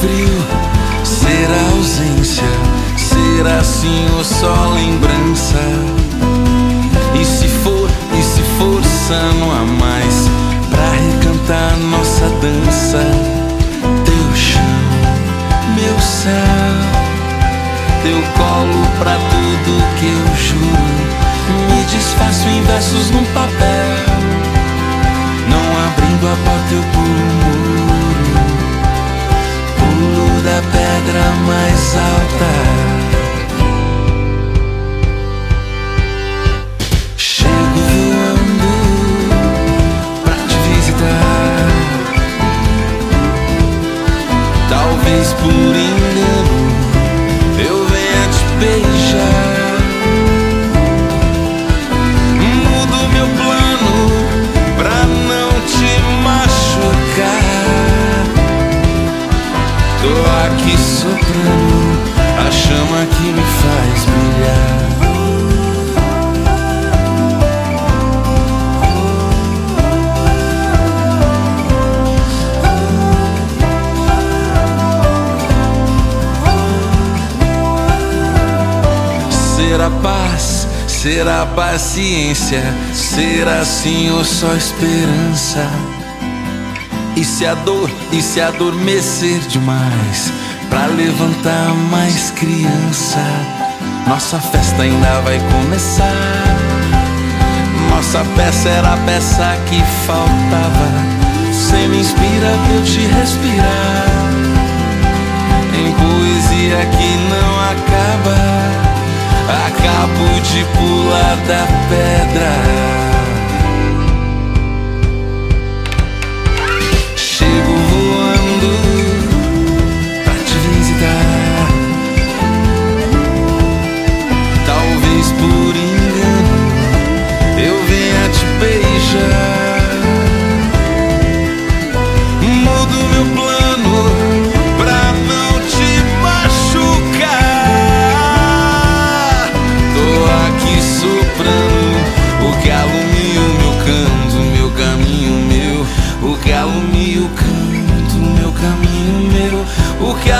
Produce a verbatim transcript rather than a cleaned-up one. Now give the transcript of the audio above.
frio, ser ausência, ser assim ou só lembrança. E se for, e se forçando a mais pra recantar nossa dança. Teu chão, meu céu, teu colo pra tudo que eu juro. Me desfaço em versos num papel, não abrindo a porta eu pulo o muro, pulo da pedra mais alta. Chego voando pra te visitar, talvez por engano eu venha te beijar. Mudo meu plano pra não te machucar. Tô aqui soprando a chama que me faz brilhar. Ser a paz, ser a paciência, ser assim ou só esperança. E se a dor, e se adormecer demais pra levantar mais criança. Nossa festa ainda vai começar. Nossa peça era a peça que faltava. Você me inspira pra eu te respirar em poesia que não acaba. Acabo de pular da pedra. Chego voando pra te visitar, talvez por engano eu venha te beijar. Mudo meu plano pra não te machucar. Soprando o que alumia o meu canto, meu caminho meu. O que alumia o canto, meu caminho meu. O que